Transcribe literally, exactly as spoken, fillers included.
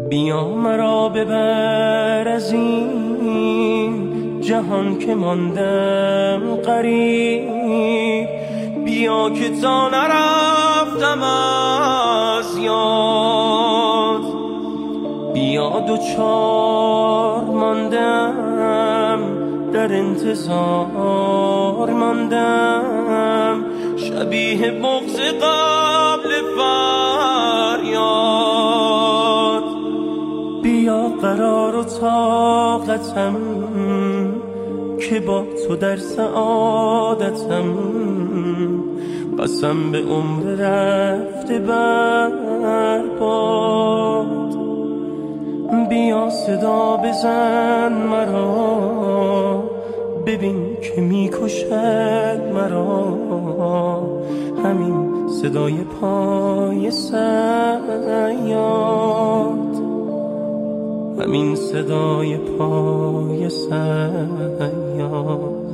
بیا مرا ببر از این جهان که ماندم غریب، بیا که تا نرفتم از یاد، بیا دوچار ماندم در انتظار ماندم، شبیه بغض قبل فریاد، بیا قرار و طاقتم که با تو در سعادتم، قسم به عمر رفته برباد، بیا صدا بزن مرا ببین که میکشد مرا، همین صدای پای صیاد، همین صدای پای صیاد.